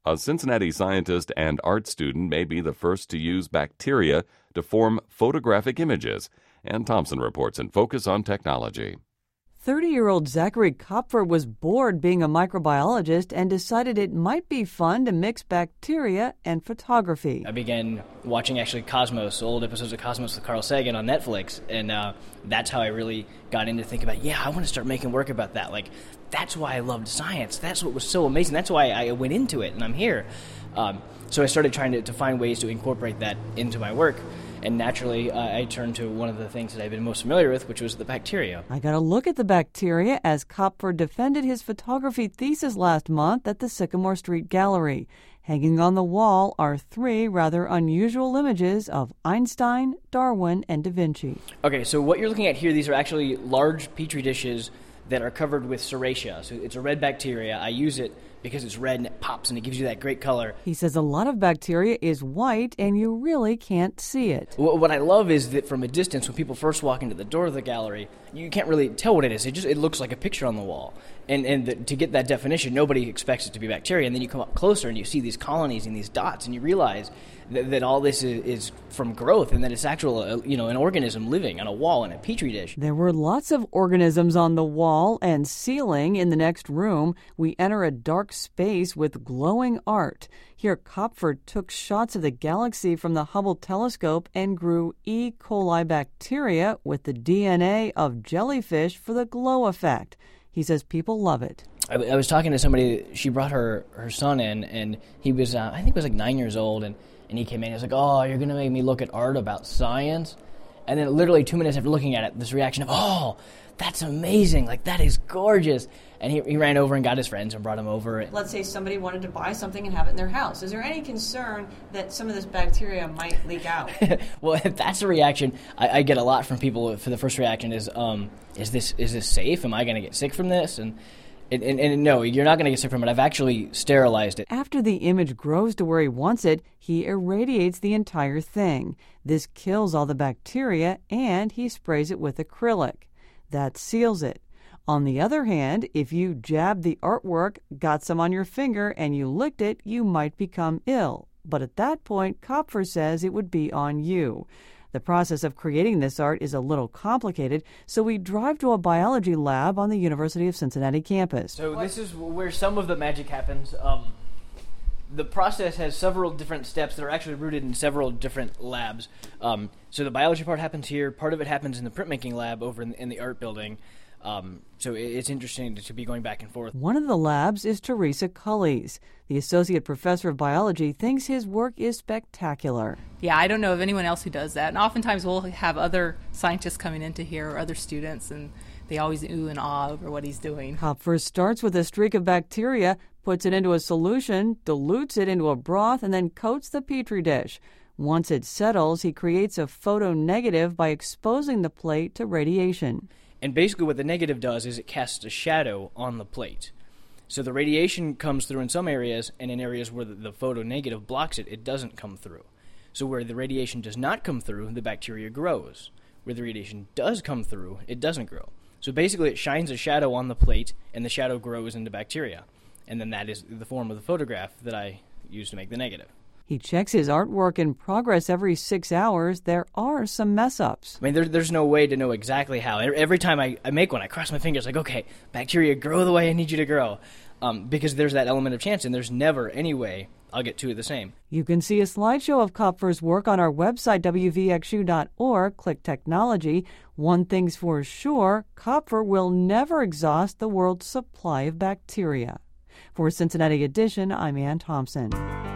A Cincinnati scientist and art student may be the first to use bacteria to form photographic images. Ann Thompson reports in Focus on Technology. 30-year-old Zachary Kopfer was bored being a microbiologist and decided it might be fun to mix bacteria and photography. I began watching Cosmos, old episodes of Cosmos with Carl Sagan on Netflix, and that's how I really got into thinking about, I want to start making work about that. Like, that's why I loved science. That's what was so amazing. That's why I went into it, and I'm here. So I started trying to find ways to incorporate that into my work. And naturally, I turned to one of the things that I've been most familiar with, which was the bacteria. I got a look at the bacteria as Kopfer defended his photography thesis last month at the Sycamore Street Gallery. Hanging on the wall are 3 rather unusual images of Einstein, Darwin, and Da Vinci. Okay, so what you're looking at here, these are actually large Petri dishes that are covered with Serratia. So it's a red bacteria. I use it because it's red and it pops and it gives you that great color. He says a lot of bacteria is white and you really can't see it. What I love is that from a distance, when people first walk into the door of the gallery, you can't really tell what it is. It looks like a picture on the wall. And to get that definition, nobody expects it to be bacteria. And then you come up closer and you see these colonies and these dots, and you realize that all this is from growth and that it's an organism living on a wall in a petri dish. There were lots of organisms on the wall and ceiling. In the next room, we enter a dark space with glowing art. Here, Kopfer took shots of the galaxy from the Hubble telescope and grew E. coli bacteria with the DNA of jellyfish for the glow effect. He says people love it. I was talking to somebody. She brought her son in, and he was, I think he was like 9 years old, and he came in. He was like, "Oh, you're going to make me look at art about science?" And then literally 2 minutes after looking at it, this reaction of, "Oh, that's amazing. Like, that is gorgeous." And he ran over and got his friends and brought him over. Let's say somebody wanted to buy something and have it in their house. Is there any concern that some of this bacteria might leak out? Well, that's a reaction I get a lot from people. For the first reaction is this safe? Am I going to get sick from this? And no, you're not going to get sick from it. I've actually sterilized it. After the image grows to where he wants it, he irradiates the entire thing. This kills all the bacteria, and he sprays it with acrylic. That seals it. On the other hand, if you jabbed the artwork, got some on your finger, and you licked it, you might become ill. But at that point, Kopfer says it would be on you. The process of creating this art is a little complicated, so we drive to a biology lab on the University of Cincinnati campus. So this is where some of the magic happens. The process has several different steps that are actually rooted in several different labs. So the biology part happens here. Part of it happens in the printmaking lab over in the art building. So it's interesting to be going back and forth. One of the labs is Teresa Cullies. The associate professor of biology thinks his work is spectacular. Yeah, I don't know of anyone else who does that. And oftentimes we'll have other scientists coming into here or other students, and they always ooh and ah over what he's doing. Kopfer starts with a streak of bacteria, puts it into a solution, dilutes it into a broth, and then coats the petri dish. Once it settles, he creates a photo negative by exposing the plate to radiation. And basically what the negative does is it casts a shadow on the plate. So the radiation comes through in some areas, and in areas where the photo negative blocks it, it doesn't come through. So where the radiation does not come through, the bacteria grows. Where the radiation does come through, it doesn't grow. So basically it shines a shadow on the plate, and the shadow grows into bacteria. And then that is the form of the photograph that I use to make the negative. He checks his artwork in progress every 6 hours. There are some mess-ups. I mean, there's no way to know exactly how. Every time I make one, I cross my fingers like, okay, bacteria, grow the way I need you to grow. Because there's that element of chance, and there's never any way I'll get two of the same. You can see a slideshow of Kopfer's work on our website, wvxu.org. Click Technology. One thing's for sure, Kopfer will never exhaust the world's supply of bacteria. For Cincinnati Edition, I'm Ann Thompson.